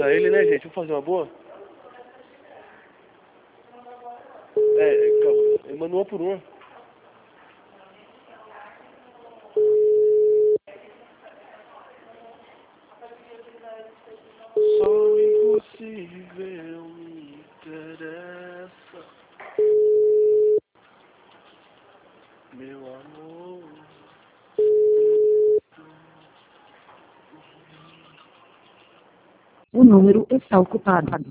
pra ele, né, gente? Vamos fazer uma boa? Calma. Ele mandou uma por uma. Só o impossível me interessa, meu amor. O número está ocupado.